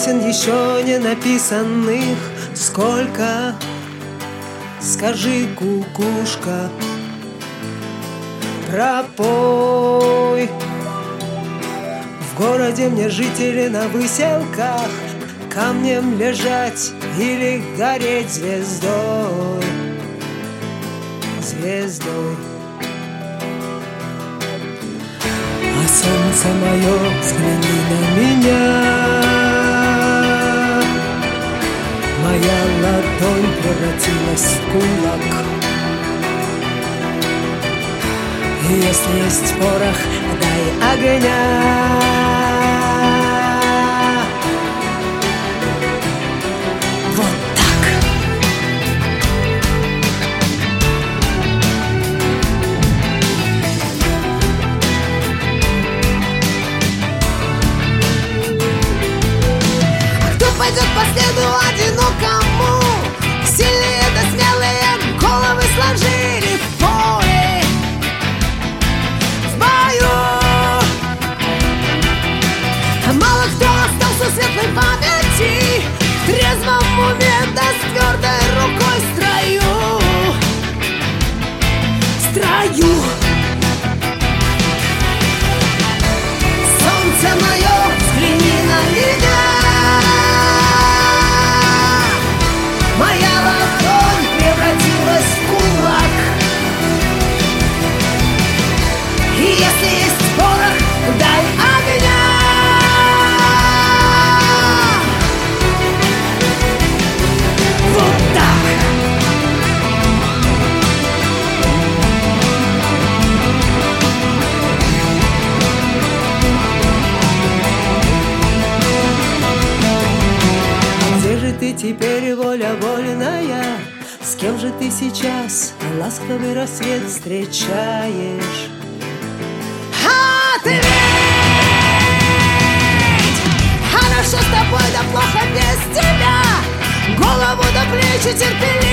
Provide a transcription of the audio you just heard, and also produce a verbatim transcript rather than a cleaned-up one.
песен еще не написанных сколько? Скажи, кукушка, пропой. В городе мне жители на выселках камнем лежать или гореть звездой, звездой. А солнце мое, взгляни на меня. Моя ладонь превратилась в кулак. И если есть порох, дай огня. Вот так. А кто пойдет по следу одинокому? Сильные да смелые головы сложили в поле, в бою. А мало кто остался в светлой памяти, в трезвом уме да с твердой рукой в строю, в строю. Солнце мое, взгляни на меня. Моя ладонь превратилась в кулак. И если есть порох, дай огня. Вот так. Где же ты теперь, воля вольная? С кем же ты сейчас ласковый рассвет встречаешь? Ответь! Хорошо с тобой, да плохо без тебя. Голову до плечи терпели.